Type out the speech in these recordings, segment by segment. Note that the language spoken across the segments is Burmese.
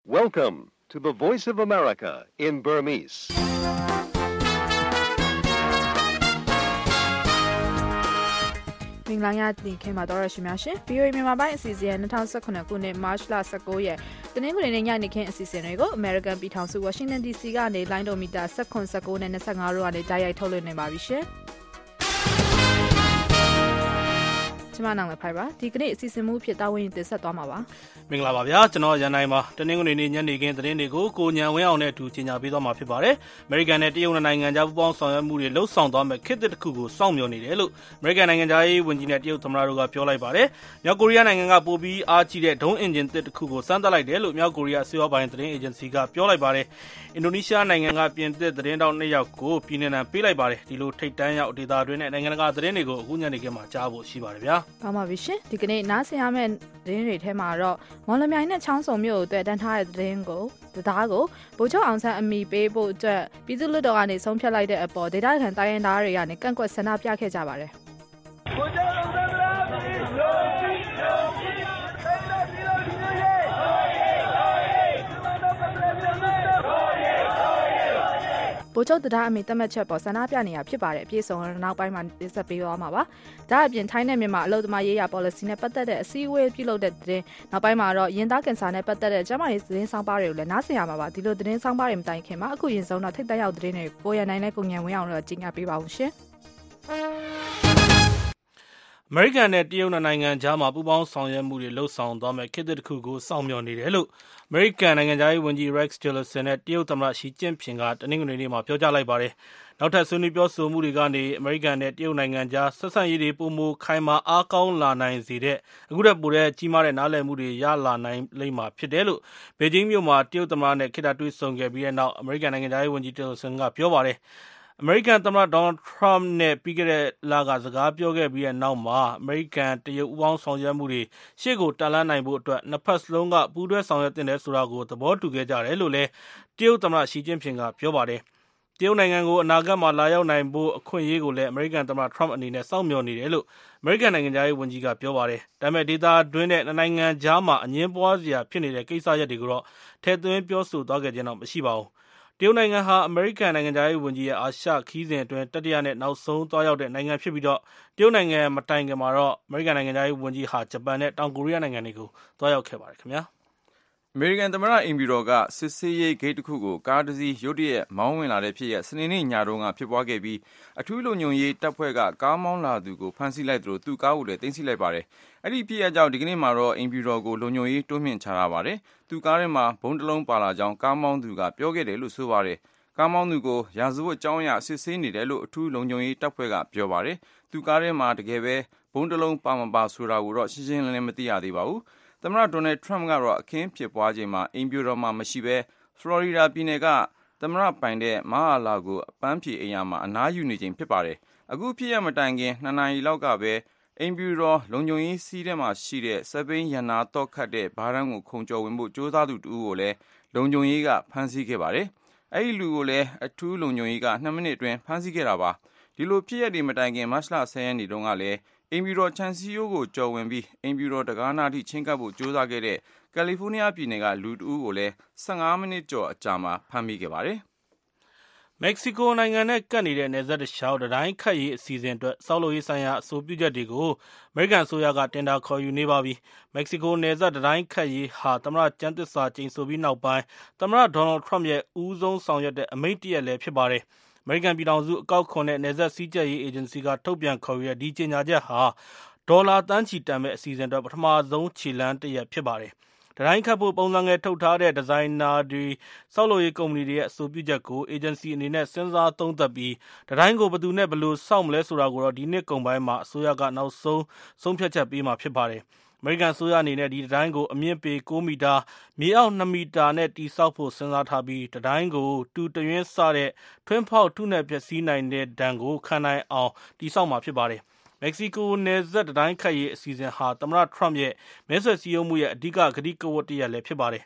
Welcome to the Voice of America in Burmese. ။မင်္ဂလာညတင်ခင်မှာတော်ရရှိများရှင်။ VOA မြန်မာပိုင်းအစီအစဉ်2019ခုနှစ် March လ19ရက်တနင်္ဂနွေနေ့ညနေခင်းအစီအစဉ်တွေကို American ပြည်ထောင်စု Washington DC ကနေလိုင်းဒိုမီတာ19နဲ့25တို့ကနေတိုက်ရိုက်ထုတ်လွှင့်နေပါပြီရှင်။ကျွန်မနာမည်ဖိုင်ပါဒီကနေ့အစီအစဉ်မှုဖြစ်တာဝန်တင်ဆက်သွားမှာပါမင်္ဂလာပါဗျာကျွန်တော်ရန်နိုင်ပါတနင်္ဂနွေနေ့ညနေခင်းသတင်းတွေကိုကိုညံဝင်းအောင်နဲ့အတူကြီးညာပေးသွားမှာဖြစ်ပါတယ်အမေရိကန်နဲ့တရုတ်နိုင်ငံကြားပူးပေါင်းဆောင်ရွက်မှုတွေလှုပ်ဆောင်သွားမဲ့ခေတ်တစ်ခုကိုစောင့်မျှော်နေတယ်လို့အမေရိကန်နိုင်ငံသားရေးဝန်ကြီးနဲ့တရုတ်သမ္မတတို့ကပြောလိုက်ပါတယ်မြောက်ကိုရီးယားနိုင်ငံကပိုပြီးအားကြီးတဲ့ဒုံးအင်ဂျင်တစ်တစ်ခုကိုစမ်းသပ်လိုက်တယ်လို့မြောက်ကိုရီးယားအစိုးရပိုင်းသတင်းအေဂျင်စီကပြောလိုက်ပါတယ်အင်ဒိုနီးရှားနိုင်ငံကပြင်သစ်သတင်းတောက်2ယောက်ကိုပြည်내ပေးလိုက်ပါတယ်ဒီလိုထိတ်တန်းရောက်ဒေသတွင်းနဲ့နိုင်ငံတကာသတင်းတွေကိုအခုညနေခင်းမှာကြားဖို့ရှိပါတယ်ဗျာပါပါပြီရှင်ဒီကနေ့နားဆင်ရမယ့်သတင်းတွေထဲမှာတော့မော်လမြိုင်နဲ့ချောင်းစုံမြို့ကိုတွေ့တန်းထားတဲ့သတင်းကိုတရားကိုဗိုလ်ချုပ်အောင်ဆန်းအမိပေးဖို့အတွက်ပြည်သူ့လွှတ်တော်ကနေဆုံးဖြတ်လိုက်တဲ့အပေါ်ဒေသခံတိုင်းရင်းသားတွေကနေကန့်ကွက်ဆန္ဒပြခဲ့ကြပါတယ်ဗိုလ်ချုပ်အောင်ဆန်းဗိုလ်ချုပ်တရားအမိသတ်မှတ်ချက်ပေါ်ဆန္ဒပြနေရဖြစ်ပါတယ်အပြည့်စုံနောက်ပိုင်းမှာတင်ဆက်ပေးသွားမှာပါဒါအပြင်ထိုင်းနဲ့မြန်မာအလုပ်သမားရေးရာ policy နဲ့ပတ်သက်တဲ့အစည်းအဝေးပြုလုပ်တဲ့သတင်းနောက်ပိုင်းမှာတော့ရင်သားကင်ဆာနဲ့ပတ်သက်တဲ့ကျန်းမာရေးသတင်းဆောင်ပါတွေကိုလည်းနားဆင်ရမှာပါဒီလိုသတင်းဆောင်ပါတွေမတိုင်ခင်မှာအခုရင်ဆုံးတော့ထိတ်သက်ရောက်သတင်းတွေကိုရနိုင်နဲ့ကိုညံဝင်းအောင်တော့ကြီးညာပေးပါဦးရှင်အမေရိကန်နဲ့တရုတ်နိုင်ငံကြားမှာပူးပေါင်းဆောင်ရွက်မှုတွေလှုပ်ဆောင်သွားမဲ့ခေတ်တစ်ခုကိုစောင့်မျှော်နေတယ်လို့အမေရိကန်နိုင်ငံသားရေးဝန်ကြီး Rex Tillerson နဲ့တရုတ်သမ္မတရှီကျင့်ဖျင်ကတနင်္ဂနွေနေ့မှာပြောကြားလိုက်ပါတယ်။နောက်ထပ်ဆွေးနွေးပြောဆိုမှုတွေကနေအမေရိကန်နဲ့တရုတ်နိုင်ငံကြားဆက်ဆံရေးတွေပိုမိုခိုင်မာအားကောင်းလာနိုင်စေတဲ့အခုတည်းပိုတဲ့ကြီးမားတဲ့နားလည်မှုတွေရလာနိုင်လိမ့်မှာဖြစ်တယ်လို့ဘေဂျင်းမြို့မှာတရုတ်သမ္မတနဲ့ခေတ္တတွေ့ဆုံခဲ့ပြီးတဲ့နောက်အမေရိကန်နိုင်ငံသားရေးဝန်ကြီး Tillerson ကပြောပါတယ်။အမေရိကန်သမ္မတဒေါ်နယ်ထရမ့်နဲ့ပြီးခဲ့တဲ့လကစကားပြောခဲ့ပြီးတဲ့နောက်မှာအမေရိကန်တရုတ်ပူးပေါင်းဆောင်ရွက်မှုတွေရှေ့ကိုတက်လှမ်းနိုင်ဖို့အတွက်နှစ်ဖက်စလုံးကပူးတွဲဆောင်ရွက်သင့်တယ်ဆိုတာကိုသဘောတူခဲ့ကြတယ်လို့လည်းတရုတ်သမ္မတရှီကျင့်ဖျင်ကပြောပါတယ်။တရုတ်နိုင်ငံကိုအနာဂတ်မှာလာရောက်နိုင်ဖို့အခွင့်အရေးကိုလည်းအမေရိကန်သမ္မတထရမ့်အနေနဲ့စောင့်မျှော်နေတယ်လို့အမေရိကန်နိုင်ငံသားရေးဝန်ကြီးကပြောပါတယ်။ဒါပေမဲ့ဒေသတွင်းနဲ့နိုင်ငံကြားမှာအငြင်းပွားစရာဖြစ်နေတဲ့ကိစ္စရပ်တွေကိုတော့ထည့်သွင်းပြောဆိုသွားခဲ့ခြင်းတော့မရှိပါဘူး။တရုတ်နိုင်ငံဟာအမေရိကန်နိုင်ငံသားရေးဝန်ကြီးရဲ့အာရှခီးစဉ်အတွင်းတတိယနဲ့နောက်ဆုံးသွားရောက်တဲ့နိုင်ငံဖြစ်ပြီးတော့တရုတ်နိုင်ငံမတိုင်ခင်မှာတော့အမေရိကန်နိုင်ငံသားရေးဝန်ကြီးဟာဂျပန်နဲ့တောင်ကိုရီးယားနိုင်ငံတွေကိုသွားရောက်ခဲ့ပါတယ်ခင်ဗျာအမေရိကန်သမ္မတအင်ဘီတော်ကစစ်ဆေးရေးဂိတ်တစ်ခုကိုကားတစ်စီးရုတ်တရက်မောင်းဝင်လာတဲ့ဖြစ်ရပ်စနေနေ့ညတုန်းကဖြစ်ပွားခဲ့ပြီးအထူးလုံခြုံရေးတပ်ဖွဲ့ကကားမောင်းလာသူကိုဖမ်းဆီးလိုက်သလိုသူ့ကားကိုလည်းသိမ်းဆည်းလိုက်ပါတယ်။အဲ့ဒီဖြစ်ရပ်ကြောင့်ဒီကနေ့မှာတော့အင်ဘီတော်ကိုလုံခြုံရေးတိုးမြှင့်ချထားပါတယ်။သူ့ကားထဲမှာဘုံတစ်လုံးပါလာကြောင်းကားမောင်းသူကပြောခဲ့တယ်လို့ဆိုပါတယ်။ကားမောင်းသူကိုရာဇဝတ်ကြောင်းအရစစ်ဆေးနေတယ်လို့အထူးလုံခြုံရေးတပ်ဖွဲ့ကပြောပါတယ်။သူ့ကားထဲမှာတကယ်ပဲဘုံတစ်လုံးပါမပါဆိုတာကိုတော့ရှင်းရှင်းလင်းလင်းမသိရသေးပါဘူး။သမ္မတဒေါ်နယ်ထရမ့်ကတော့အခင်းဖြစ်ပွားချိန်မှာအိမ်ဖြူတော်မှာမရှိဘဲဖလော်ရီဒါပြည်နယ်ကသမ္မတပိုင်တဲ့မဟာလာကိုအပန်းဖြေအိမ်ယာမှာအနားယူနေချိန်ဖြစ်ပါတယ်။အခုဖြစ်ရမတိုင်ခင်2 နာရီလောက်ကပဲအိမ်ဖြူတော်လုံခြုံရေးစီးထဲမှာရှိတဲ့စပိန်ရန်နာတော့ခတ်တဲ့ဘားတန်းကိုခုံကျော်ဝင်ဖို့ကြိုးစားသူတူကိုလည်းလုံခြုံရေးကဖမ်းဆီးခဲ့ပါတယ်။အဲဒီလူကိုလည်းအထူးလုံခြုံရေးက2 မိနစ်အတွင်းဖမ်းဆီးခဲ့တာပါ။ဒီလိုဖြစ်ရတဲ့မတိုင်ခင်မတ်လ10 ရက်နေ့တုန်းကလည်းအိမ်ဖြူတော်ခြံစည်းရိုးကိုကျော်ဝင်ပြီးအိမ်ဖြူတော်တကားနာထိချင်းကပ်ဖို့ကြိုးစားခဲ့တဲ့ကယ်လီဖိုးနီးယားပြည်နယ်ကလူတဦးကိုလည်း15 မိနစ်ကျော်အကြာမှာဖမ်းမိခဲ့ပါတယ်။မက္ကဆီကိုနိုင်ငံနဲ့ကပ်နေတဲ့နယ်စပ်တလျှောက်တိုင်းခတ်ရေးအစီအစဉ်အတွက်စောက်လုပ်ရေးဆိုင်ရာအဆိုပြုချက်တွေကိုအမေရိကန်အစိုးရကတင်ဒါခေါ်ယူနေပါပြီ။မက္ကဆီကိုနယ်စပ်တိုင်းခတ်ရေးဟာသမ္မတကျမ်းသစ္စာကျိန်ဆိုပြီးနောက်ပိုင်းသမ္မတဒေါ်နယ်ထရမ့်ရဲ့ဦးဆုံးဆောင်ရွက်တဲ့အမိန့်တရက်လည်းဖြစ်ပါတယ်။အမေရိကန်ပြည်ထောင်စုအကောက်ခွန်နဲ့နယ်စပ်စည်းကြပ်ရေးအေဂျင်စီကထုတ်ပြန်ခေါ်ယူတဲ့ဒီကြေညာချက်ဟာဒေါ်လာတန်းချီတန်မဲ့အစီအစဉ်အတွက်ပထမဆုံးခြေလှမ်းတစ်ရပ်ဖြစ်ပါတယ်။တိုင်းခတ်ဖို့ပုံစံငယ်ထုတ်ထားတဲ့ဒီဇိုင်နာတွေစောက်လုပ်ရေးကုမ္ပဏီတွေရဲ့အဆိုပြုချက်ကိုအေဂျင်စီအနေနဲ့စဉ်းစားသုံးသပ်ပြီးတိုင်းကိုဘယ်သူနဲ့ဘယ်လိုစောင့်မလဲဆိုတာကိုတော့ဒီနှစ်ကုန်ပိုင်းမှာအစိုးရကနောက်ဆုံးဆုံးဖြတ်ချက်ပေးမှာဖြစ်ပါတယ်။အမေရိကန်အစိုးရအနေနဲ့ဒီတိုင်းကိုအမြင့်ပေ9 မီတာမြေအောက်2 မီတာနဲ့တိစောက်ဖို့စဉ်းစားထားပြီးတိုင်းကိုတူတရွင်းစတဲ့ထွင်းဖောက်ထုနဲ့ပျက်စီးနိုင်တဲ့ဒဏ်ကိုခံနိုင်အောင်တိစောက်မှာဖြစ်ပါတယ်။မက္ကဆီကိုနယ်စပ်တိုင်းခတ်ရေးအစီအစဉ်ဟာသမ္မတထရမ့်ရဲ့မဲဆွယ်စည်းရုံးမှုရဲ့အဓိကကတိကဝတ်တစ်ရပ်လည်းဖြစ်ပါတယ်။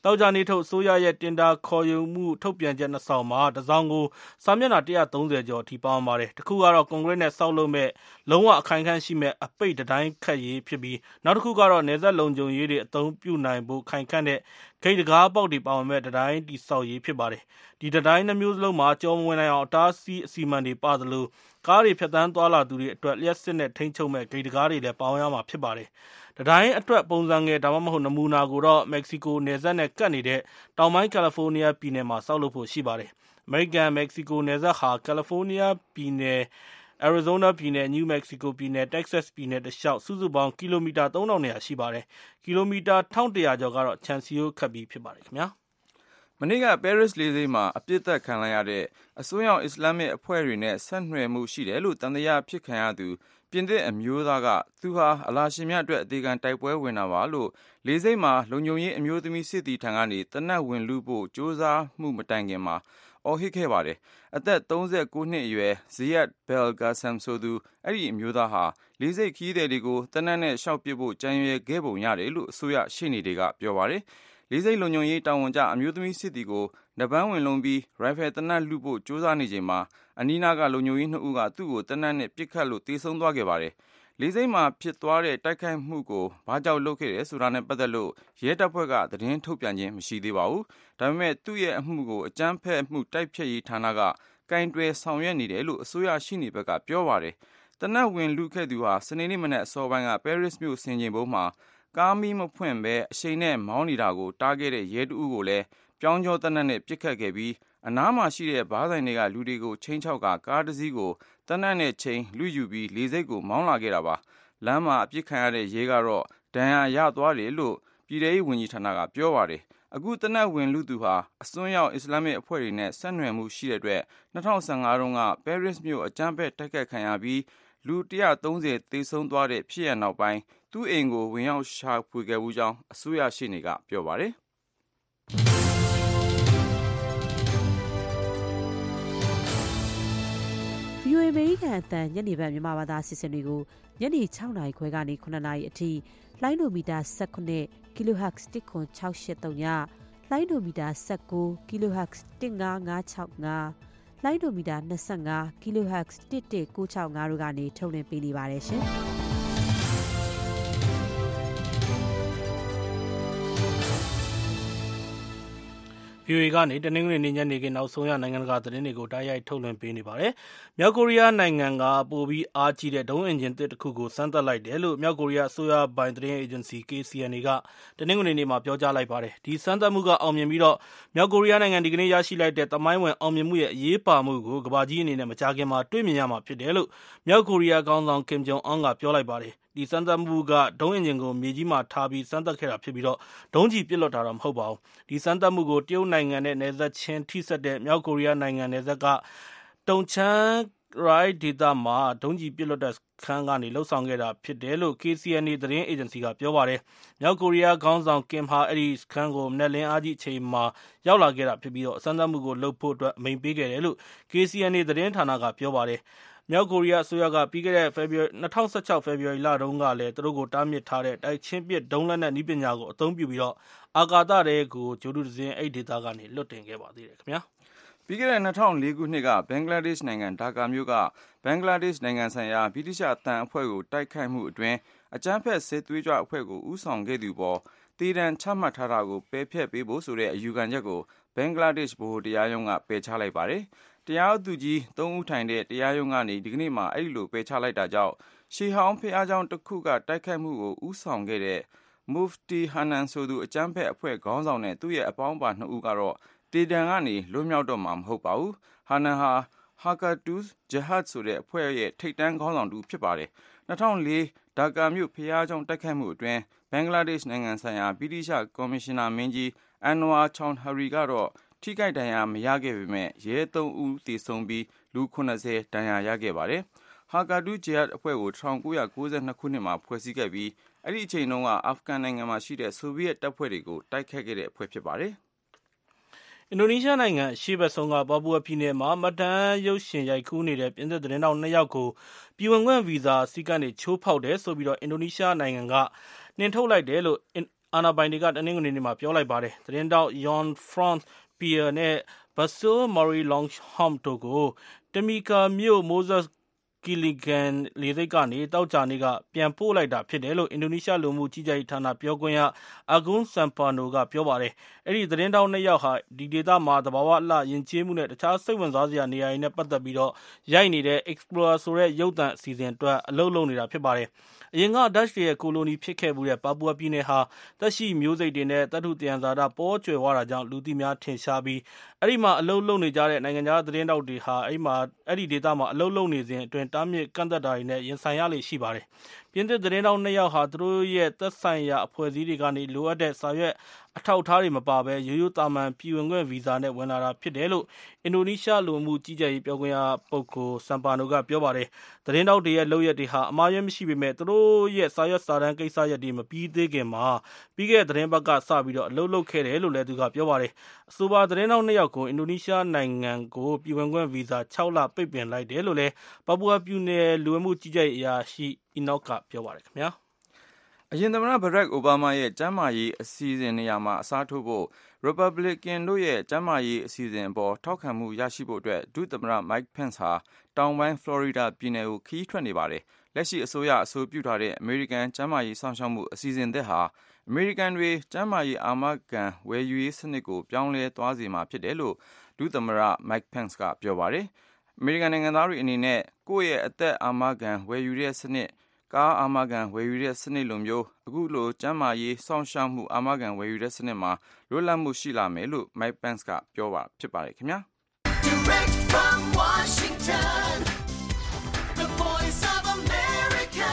တောက်ကြနေထုတ်ဆိုရရဲ့တင်ဒါခေါ်ယူမှုထုတ်ပြန်ချက်2 စောင်မှာတစ်စောင်ကိုစာမျက်နှာ130 ကျော်အထိပေါင်းပါတယ်တစ်ခုကတော့ကွန်ဂရက်နဲ့စောက်လုပ်မဲ့လုံးဝအခိုင်ခန့်ရှိမဲ့အပိတ်တိုင်းခတ်ရေးဖြစ်ပြီးနောက်တစ်ခုကတော့နယ်စပ်လုံခြုံရေးတွေအသုံးပြုနိုင်ဖို့ခိုင်ခန့်တဲ့ဂိတ်တကားပေါက်တွေပါဝင်မဲ့တိုင်းတိဆောက်ရေးဖြစ်ပါတယ်ဒီတိုင်းနှမျိုးစလုံးမှာကြောမဝင်နိုင်အောင်အတားဆီးအစီအမံတွေပါသလိုကားတွေဖြတ်တန်းသွားလာသူတွေအတွက်လျှက်စစ်နဲ့ထိန်းချုပ်မဲ့ဂိတ်တကားတွေလည်းပေါင်းရမှာဖြစ်ပါတယ်တိုင်းအတွက်ပုံစံငယ်ဒါမှမဟုတ်နမူနာကိုတော့မက္ကဆီကိုနယ်စပ်နဲ့ကပ်နေတဲ့တောင်ပိုင်းကယ်လီဖိုးနီးယားပြည်နယ်မှာဆောက်လုပ်ဖို့ရှိပါတယ်အမေရိကန်မက္ကဆီကိုနယ်စပ်ဟာကယ်လီဖိုးနီးယားပြည်နယ်အရီဇိုနာပြည်နယ်နယူးမက္ကဆီကိုပြည်နယ်တက်ဆက်စ်ပြည်နယ်တလျှောက်စုစုပေါင်းကီလိုမီတာ3200ရှိပါတယ်ကီလိုမီတာ1100ကျော်ကတော့ခြံစည်းရိုးခတ်ပြီးဖြစ်ပါတယ်ခင်ဗျာမနေ့ကပဲရစ်လေဆိပ်မှာအပြစ်သက်ခံလိုက်ရတဲ့အစွန်းရောက်အစ္စလာမစ်အဖွဲ့တွေနဲ့ဆက်နွယ်မှုရှိတယ်လို့တန်တရားဖြစ်ခံရသူပြင်သစ်အမျိုးသားကသူဟာအလာရှင်မြတ်အတွက်အသေးခံတိုက်ပွဲဝင်တာပါလို့လေဆိပ်မှာလုံခြုံရေးအမျိုးသမီးစစ်တီထံကနေတနက်ဝင်လူဖို့စ조사မှုမတိုင်ခင်မှာအော်ဟစ်ခဲ့ပါတယ်အသက်39နှစ်အရွယ်ဇီယက်ဘယ်ဂါဆမ်ဆိုသူအဲ့ဒီအမျိုးသားဟာလေဆိပ်ခီးသည်တွေကိုတနက်နဲ့ရှောက်ပစ်ဖို့ကြံရွယ်ခဲ့ပုံရတယ်လို့အစိုးရရှေ့နေတွေကပြောပါတယ်လေးစိတ်လုံခြုံရေးတာဝန်ကျအမျိုးသမီးစစ်တီကိုနပန်းဝင်လုံးပြီးရိုင်ဖယ်တနက်လူဖို့စ조사နေချိန်မှာအနီးနားကလုံခြုံရေး2ဦးကသူ့ကိုတနက်နဲ့ပစ်ခတ်လို့တေဆုံးသွားခဲ့ပါတယ်လေးစိတ်မှာဖြစ်သွားတဲ့တိုက်ခိုက်မှုကိုဘာကြောင့်လုပ်ခဲ့တယ်ဆိုတာနဲ့ပတ်သက်လို့ရဲတပ်ဖွဲ့ကသတင်းထုတ်ပြန်ခြင်းမရှိသေးပါဘူးဒါပေမဲ့သူ့ရဲ့အမှုကိုအကြမ်းဖက်မှုတိုက်ဖျက်ရေးဌာနကကင်တွယ်ဆောင်ရွက်နေတယ်လို့အစိုးရရှိနေဘက်ကပြောပါတယ်တနက်ဝင်လူခဲ့သူဟာစနေနေ့မနက်အစောပိုင်းကပဲရစ်မြို့ဆင်ခြင်ဘုံမှာကားမီးမဖွင့်ဘဲအရှိန်နဲ့မောင်းနေတာကိုတားခဲ့တဲ့ရဲတအုပ်ကိုလည်းပြောင်းကျောတနက်နဲ့ပစ်ခတ်ခဲ့ပြီးအနားမှာရှိတဲ့ဘားဆိုင်တွေကလူတွေကိုချင်းချောက်ကကားတစ်စီးကိုတနက်နဲ့ချိန်လူယူပြီးလေဆိပ်ကိုမောင်းလာခဲ့တာပါလမ်းမှာအပစ်ခံရတဲ့ရဲကတော့ဒဏ်ရာရသွားတယ်လို့ပြည်ထောင်စုဝန်ကြီးဌာနကပြောပါတယ်အခုတနက်ဝင်လူသူဟာအစွန်းရောက်အစ္စလာမစ်အဖွဲ့တွေနဲ့ဆက်နွယ်မှုရှိတဲ့အတွက်2015တုန်းကပဲရစ်မြို့အကြမ်းဖက်တိုက်ခိုက်ခံရပြီးလူ130သေဆုံးသွားတဲ့ဖြစ်ရပ်နောက်ပိုင်းသူ့အိမ်ကိုဝင်ရောက်ရှာဖွေခဲ့မှုကြောင်းအစိုးရရှေ့နေကပြောပါတယ်။ VOA အမေရိကန်အသံညနေဘက်မြန်မာဘာသာအစီအစဉ်တွေကိုညနေ6နာရီခွဲကနေ9နာရီအထိလိုင်းဒိုမီတာ19 kHz 10683ညလိုင်းဒိုမီတာ19 kHz 15565လိုင်းဒိုမီတာ25 kHz 11965တို့ကနေထုတ်လွှင့်ပေးနေပါတယ်ရှင်။ VOA ကနေတနင်္ဂနွေနေ့ညနေခင်းနောက်ဆုံးရနိုင်ငံတကာသတင်းတွေကိုတိုက်ရိုက်ထုတ်လွှင့်ပေးနေပါတယ်။မြောက်ကိုရီးယားနိုင်ငံကပိုပြီးအားကြီးတဲ့ဒုံးအင်ဂျင်သစ်တစ်ခုကိုစမ်းသပ်လိုက်တယ်လို့မြောက်ကိုရီးယားအစိုးရပိုင်သတင်းအေဂျင်စီ KCNA ကတနင်္ဂနွေနေ့မှာပြောကြားလိုက်ပါတယ်။ဒီစမ်းသပ်မှုကအောင်မြင်ပြီးတော့မြောက်ကိုရီးယားနိုင်ငံဒီကနေ့ရရှိလိုက်တဲ့သမိုင်းဝင်အောင်မြင်မှုရဲ့အရေးပါမှုကိုကမ္ဘာကြီးအနေနဲ့မကြာခင်မှာတွေ့မြင်ရမှာဖြစ်တယ်လို့မြောက်ကိုရီးယားခေါင်းဆောင်ကင်ဂျုံအွန်ကပြောလိုက်ပါတယ်။ဒီစမ်းသပ်မှုကဒုံးအင်ဂျင်ကိုမြေကြီးမှာထားပြီးစမ်းသပ်ခဲ့တာဖြစ်ပြီးတော့ဒုံးကျည်ပစ်လွှတ်တာတော့မဟုတ်ပါဘူး။ဒီစမ်းသပ်မှုကိုတရုတ်နိုင်ငံနဲ့နယ်စပ်ချင်းထိစပ်တဲ့မြောက်ကိုရီးယားနိုင်ငံနယ်စပ်ကတုံချမ်းရိုက်ဒေသမှာဒုံးကျည်ပစ်လွှတ်တဲ့ခန်းကနေလှုပ်ဆောင်ခဲ့တာဖြစ်တယ်လို့ KCNA သတင်းအေဂျင်စီကပြောပါတယ်။မြောက်ကိုရီးယားခေါင်းဆောင်ကင်ဟာအဲ့ဒီခန်းကိုမနက်လင်းအားကြီးအချိန်မှာရောက်လာခဲ့တာဖြစ်ပြီးတော့စမ်းသပ်မှုကိုလုပ်ဖို့အတွက်အမိန့်ပေးခဲ့တယ်လို့ KCNA သတင်းဌာနကပြောပါတယ်။မြောက်ကိုရီးယားအစိုးရကပြီးခဲ့တဲ့2016 ဖေဖော်ဝါရီလတုန်းကလည်းသူတို့ကိုတားမြစ်ထားတဲ့တိုက်ချင်းပစ်ဒုံးလက်နက်နည်းပညာကိုအသုံးပြုပြီးတော့အာကာသထဲကိုဂျိုဒုတစင်းအဲ့ဒေသကနေလွတ်တင်ခဲ့ပါသေးတယ်ခင်ဗျာ။ပြီးခဲ့တဲ့2004ခုနှစ်ကဘင်္ဂလားဒေ့ရှ်နိုင်ငံဒါကာမြို့ကဘင်္ဂလားဒေ့ရှ်နိုင်ငံဆိုင်ရာဗြိတိရှအသံအဖွဲ့ကိုတိုက်ခိုက်မှုအတွင်းအကြမ်းဖက်စစ်သွေးကြွအဖွဲ့ကိုဦးဆောင်ခဲ့သူပေါ်တေးတံချမှတ်ထားတာကိုပယ်ဖျက်ပေးဖို့ဆိုတဲ့အယူခံချက်ကိုဘင်္ဂလားဒေ့ရှ်ဗဟိုတရားရုံးကပယ်ချလိုက်ပါတယ်။တရားသူကြီး3ဦးထိုင်တဲ့တရားရုံးကနေဒီကနေ့မှအဲ့လိုပယ်ချလိုက်တာကြောင့်ရှေးဟောင်းဖျားเจ้าတစ်ခုကတိုက်ခိုက်မှုကိုဦးဆောင်ခဲ့တဲ့မူဖတီဟာနန်ဆိုသူအကြမ်းဖက်အဖွဲ့ခေါင်းဆောင်နဲ့သူ့ရဲ့အပေါင်းပါ2ဦးကတော့တေတံကနေလွတ်မြောက်တော့မှာမဟုတ်ပါဘူး။ဟာနန်ဟာဟာကာတူးဂျဟတ်ဆိုတဲ့အဖွဲ့ရဲ့ထိပ်တန်းခေါင်းဆောင်တူဖြစ်ပါတယ်။2004ဒါကာမြို့ဖျားเจ้าတိုက်ခိုက်မှုအတွင်းဘင်္ဂလားဒေ့ရှ်နိုင်ငံဆိုင်ရာဗြိတိရှကော်မရှင်နာမင်းကြီးအန်နဝါချောင်ဟရီကတော့ထိခိုက်ဒဏ်ရာမရခဲ့ပေမဲ့ရဲ3ဦးသေဆုံးပြီးလူ90ဒဏ်ရာရခဲ့ပါတယ်။ဟာကာတူးဂျဟတ်အဖွဲ့ကို1992ခုနှစ်မှာဖွဲ့စည်းခဲ့ပြီးအဲ့ဒီအချိန်တုန်းကအာဖဂန်နိုင်ငံမှာရှိတဲ့ဆိုဗီယက်တပ်ဖွဲ့တွေကိုတိုက်ခိုက်ခဲ့တဲ့အဖွဲ့ဖြစ်ပါတယ်။အင်ဒိုနီးရှားနိုင်ငံအရှေ့ဘက်ဆုံးကပါပူဝါပြည်နယ်မှာမှတ်တမ်းရုပ်ရှင်ရိုက်ကူးနေတဲ့ပြင်သစ်သတင်းတောက်2ယောက်ကိုပြည်ဝင်ခွင့်ဗီဇာစည်းကမ်းတွေချိုးဖောက်တယ်ဆိုပြီးတော့အင်ဒိုနီးရှားနိုင်ငံကနှင်ထုတ်လိုက်တယ်လို့အာဏာပိုင်တွေကတနင်္ဂနွေနေ့မှာပြောလိုက်ပါတယ်။သတင်းတောက် Jan Frans Pier နဲ့ Basil Murray Longchamp တို့ကိုတမီကာမြို့ Moses Kiligan လေဆိပ်ကနေတောက်ကြနေ့ကပြန်ပို့လိုက်တာဖြစ်တယ်လို့အင်ဒိုနီးရှားလူမှုကြီးကြပ်ရေးဌာနပြောခွင့်ရ Agung Sampano ကပြောပါတယ်။အဲ့ဒီသတင်းတောက်2ယောက်ဟာဒီဒေသမှာသဘာဝလှယဉ်ကျေးမှုနဲ့တခြားစိတ်ဝင်စားစရာနေရာတွေနဲ့ပတ်သက်ပြီးတော့ရိုက်နေတဲ့ Explorer ဆိုတဲ့ရုပ်သံအစီအစဉ်အတွက်အလုပ်လုပ်နေတာဖြစ်ပါတယ်။အရင်ကဒတ်ရှ်ရဲ့ကိုလိုနီဖြစ်ခဲ့မှုတဲ့ပါပူဝါပြည်နယ်ဟာသက်ရှိမျိုးစိတ်တွေနဲ့တတုတယံဇာတပေါ်ကျွယ်ဝတာကြောင့်လူသိများထင်ရှားပြီးအဲ့ဒီမှာအလုပ်လုပ်နေကြတဲ့နိုင်ငံခြားသတင်းတောက်တွေဟာအဲ့ဒီဒေသမှာအလုပ်လုပ်နေစဉ်အတွင်းတားမြစ်ကန့်သက်တာတွေနဲ့ရင်ဆိုင်ရလေရှိပါတယ်။ပြင်သစ်သတင်းတောက်2ယောက်ဟာသူတို့ရဲ့သက်ဆိုင်ရာအဖွဲ့အစည်းတွေကနေလိုအပ်တဲ့စာရွက်အထောက်အထားတွေမပါဘဲရိုးရိုးတာမန်ပြည်ဝင်ခွင့်ဗီဇာနဲ့ဝင်လာတာဖြစ်တယ်လို့အင်ဒိုနီးရှားလူမှုကြီးကြပ်ရေးပြောခွင့်ရပုဂ္ဂိုလ်ဆမ်ပါနိုကပြောပါတယ်။သတင်းတောက်တွေရဲ့လုပ်ရက်တွေဟာအမှားယွင်းမရှိပေမဲ့သူတို့ရဲ့စာရွက်စာတမ်းကိစ္စရပ်တွေမပြီးသေးခင်မှာပြီးခဲ့တဲ့သတင်းပတ်ကစပြီးတော့အလုပ်လုပ်ခဲ့တယ်လို့လည်းသူကပြောပါတယ်။အဆိုပါသတင်းတောက်2ယောက်ကိုအင်ဒိုနီးရှားနိုင်ငံကိုပြည်ဝင်ခွင့်ဗီဇာ6လပိတ်ပင်လိုက်တယ်လို့လည်းပါပူဝါပြည်နယ်လူမှုကြီးကြပ်ရေးအရာရှိအီနော့ကပြောပါတယ်ခင်ဗျာ။အရင်သမ္မတဘရက်အိုဘားမားရဲ့ကျန်းမာရေးအစီအစဉ်နေရာမှာအစားထိုးဖို့ Republican တို့ရဲ့ကျန်းမာရေးအစီအစဉ်အပေါ်ထောက်ခံမှုရရှိဖို့အတွက်ဒုသမ္မတ Mike Pence ဟာတောင်ပိုင်း Florida ပြည်နယ်ကိုခရီးထွက်နေပါတယ်။လက်ရှိအစိုးရအဆိုပြုထားတဲ့ American ကျန်းမာရေးစောင့်ရှောက်မှုအစီအစဉ်သစ်ဟာ American တွေကျန်းမာရေးအာမခံဝယ်ယူရေးစနစ်ကိုပြောင်းလဲသွားစေမှာဖြစ်တယ်လို့ဒုသမ္မတ Mike Pence ကပြောပါတယ်။ American နိုင်ငံသားတွေအနေနဲ့ကိုယ့်ရဲ့အသက်အာမခံဝယ်ယူတဲ့စနစ်ကားအာမခံဝယ်ယူတဲ့စနစ်လိုမျိုးအခုလိုကျန်းမာရေးစောင့်ရှောက်မှုအာမခံဝယ်ယူတဲ့စနစ်မှာလွတ်လပ်မှုရှိလာမယ်လို့ Mike Pence ကပြောပါဖြစ်ပါတယ်ခင်ဗျာ Direct from Washington The Voice of America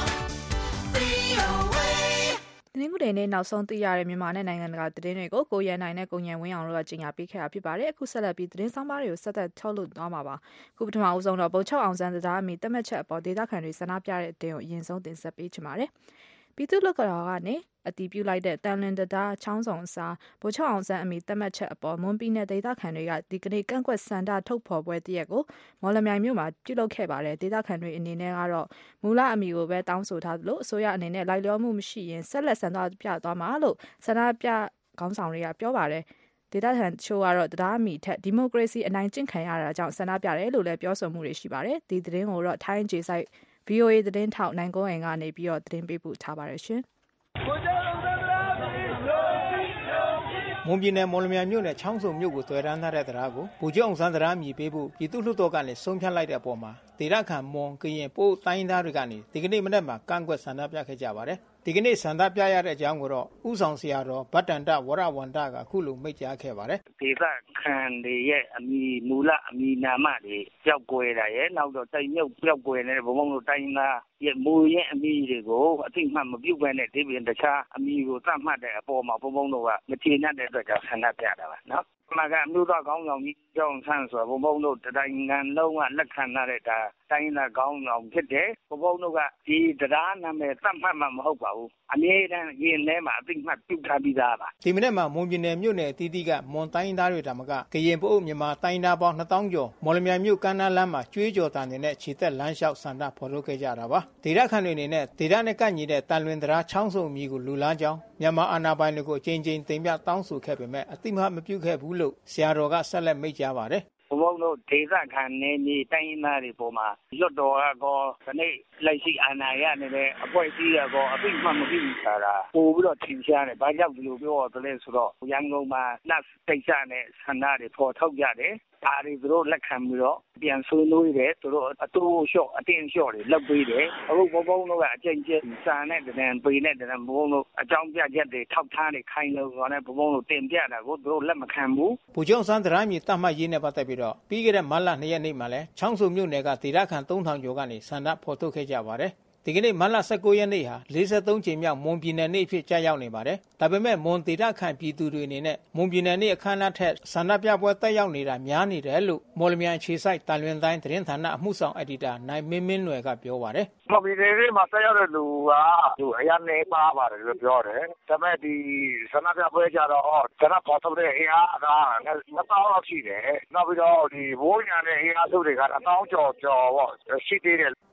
VOA ဒီနေ့နေ့နောက်ဆုံးသိရတဲ့မြန်မာနဲ့နိုင်ငံတကာသတင်းတွေကိုကိုရန်နိုင်နဲ့ကိုညံဝင်းအောင်တို့ကကြီးညာပေးခဲ့တာဖြစ်ပါတယ်အခုဆက်လက်ပြီးသတင်းဆောင်မတွေကိုဆက်သက်ထုတ်လွှင့်သွားမှာပါခုပထမအဆုံးတော့ဗိုလ်ချုပ်အောင်ဆန်းတရားအမိတက်မှတ်ချက်အပေါ်ဒေသခံတွေဆန္ဒပြတဲ့အတင်းကိုအရင်ဆုံးတင်ဆက်ပေးချင်ပါတယ်ပြည်သူ့လွှတ်တော်ကနေအတီးပြုလိုက်တဲ့တန်လင်းတရားချောင်းဆောင်စာဗိုလ်ချုပ်အောင်ဆန်းအမိတက်မှတ်ချက်အပေါ်မွန်ပြည်နယ်ဒေသခံတွေကဒီကနေ့ကန့်ကွက်ဆန္ဒထုတ်ဖော်ပွဲတရက်ကိုမော်လမြိုင်မြို့မှာပြုလုပ်ခဲ့ပါတယ်ဒေသခံတွေအနေနဲ့ကတော့မူလအမိကိုပဲတောင်းဆိုထားသလိုအစိုးရအနေနဲ့လိုက်လျောမှုမရှိရင်ဆက်လက်ဆန္ဒပြသွားမှာလို့ဆန္ဒပြခေါင်းဆောင်တွေကပြောပါတယ်ဒေသခံချို့ကတော့တရားအမိထက်ဒီမိုကရေစီအနိုင်ကျင့်ခံရတာကြောင့်ဆန္ဒပြတယ်လို့လည်းပြောဆိုမှုတွေရှိပါတယ်ဒီသတင်းကိုတော့ထိုင်းဂျေဆိုင် VOA သတင်းထောက်နိုင်ကုန်းအိမ်ကနေပြီးတော့သတင်းပေးပို့ထားပါတယ်ရှင်မွန်ပြည်နယ်မော်လမြိုင်မြို့နယ်ချောင်းစုံမြို့ကိုသွယ်တန်းထားတဲ့တရားကိုဗိုလ်ချုပ်အောင်ဆန်းတရားမြည်ပေးဖို့ပြည်သူ့လွှတ်တော်ကနေဆုံးဖြတ်လိုက်တဲ့အပေါ်မှာဒေသခံမွန်ကရင်ပို့တိုင်းသားတွေကနေဒီကနေ့မနေ့မှာကန့်ကွက်ဆန္ဒပြခဲ့ကြပါတယ်ဒီကနေ့ဆန္ဒပြရတဲ့အကြောင်းကိုတော့ဥဆောင်ဆရာတော်ဗတ္တန္တဝရဝန္တကခုလိုမိန့်ကြားခဲ့ပါတယ်ဒေသခံတွေရဲ့အမိမူလအမိနာမတွေကြောက်ကွယ်တာရဲ့နောက်တော့တိုင်မြုပ်ကြောက်ကွယ်နေတဲ့ဘုံဘုံတို့တိုင်းသားရဲ့မူရဲ့အမိတွေကိုအသိမှတ်မပြုတ်ဘဲနဲ့ဒီပြင်တခြားအမိကိုသတ်မှတ်တဲ့အပေါ်မှာဘုံဘုံတို့ကမကျေနပ်တဲ့အတွက်ကြောင့်ဆန္ဒပြတာပါနော်မှာကအမျိုးသားကောင်းဆောင်ကြီးကျောင်းဆန်းဆိုဘုံဘုံတို့တိုင်းငံလုံးကလက်ခံရတဲ့ဒါတိုင်းသားကောင်းဆောင်ဖြစ်တယ်ဘုံဘုံတို့ကဒီတရားနာမည်သတ်မှတ်မှမဟုတ်ပါဘူးအမြဲတမ်းရင်ထဲမှာအသိမှတ်ပြုထားပြီးသားပါဒီမနေ့မှာမွန်ပြည်နယ်မြို့နယ်အသီးသီးကမွန်တိုင်းသားတွေတမကကရင်ပို့မြန်မာတိုင်းသားပေါင်း2000ကျော်မော်လမြိုင်မြို့ကမ်းနားလမ်းမှာကျွေးကြော်တန်တွေနဲ့ခြေသက်လမ်းလျှောက်ဆန္ဒဖော်ထုတ်ခဲ့ကြတာပါဒေသခံတွေအနေနဲ့ဒေသနဲ့ကန့်ညီတဲ့တန်လွင်တရားချောင်းစုံအမည်ကိုလူလားကြောင်းမြန်မာအာဏာပိုင်တွေကိုအကြိမ်ကြိမ်တင်ပြတောင်းဆိုခဲ့ပေမဲ့အသိမှတ်မပြုခဲ့ဘူးလို့ဆရာတော်ကဆက်လက်မိန့်ကြားပါတယ်ဘုံဘုံတို့ဒေသခံနေနေတိုင်းသားတွေပေါ်မှာလွတ်တော်ကောဒီနေ့လက်ရှိအာဏာရနေတဲ့အဖွဲ့အစည်းကောအသိမှတ်မပြုတာပို့ပြီးတော့ထင်ရှားတယ်။ဘာကြောင့်ဒီလိုပြောရလဲဆိုတော့ရန်ကုန်မှာနတ်တိတ်ဆနဲ့ဆန္ဒတွေပေါ်ထုတ်ကြတယ်။ဒါတွေသူတို့လက်ခံပြီးတော့ပြန်ဆွေးနွေးတယ်သူတို့အတူလျှော့အတင်းလျှော့တွေလုပ်ပေးတယ်။အခုဘုံဘုံတို့ကအကျဉ်းချင်းစာနဲ့တည်းပေနဲ့တည်းဘုံတို့အကြောင်းပြချက်တွေထောက်ထားတွေခိုင်းလို့ဆိုတော့ဘုံတို့တင်ပြတာကိုသူတို့လက်မခံဘူး။ဗိုလ်ချုပ်ဆန်းတရားမြေတတ်မှတ်ရေးနဲ့ပတ်သက်ပြီးတော့ပြီးခဲ့တဲ့မတ်လ2ရက်နေ့မှာလဲချောင်းစုံမြို့နယ်ကဒေသခံ3000ကျော်ကနေဆန္ဒဖော်ထုတ်ခဲ့ကြပါတယ်ဒီကနေ့မတ်လ19ရက်နေ့ဟာ43ကြိမ်မြောက်မွန်ပြည်နယ်နေ့အဖြစ်ကြာရောက်နေပါတယ်ဒါပေမဲ့မွန်ဒေသခံပြည်သူတွေအနေနဲ့မွန်ပြည်နယ်နေ့အခမ်းအနားထက်ဆန္ဒပြပွဲတက်ရောက်နေတာများနေတယ်လို့မော်လမြိုင်ခြေဆိုင်တန်လွင်တိုင်းသတင်းဌာနအမှုဆောင်အက်ဒီတာနိုင်မင်းမင်းနွယ်ကပြောပါတယ်မွန်ပြည်နယ်နေ့မှာတက်ရောက်တဲ့လူကအရန်နေပါပါတယ်လို့ပြောတယ်ဒါပေမဲ့ဒီဆန္ဒပြပွဲကြတော့ဆန္ဒဖော်ထုတ်တဲ့အင်အားက2000လောက်ရှိတယ်နောက်ပြီးတော့ဒီဘိုးညာနဲ့အင်အားစုတွေက1000ကျော်ပေါ့ရှိသေးတယ်မ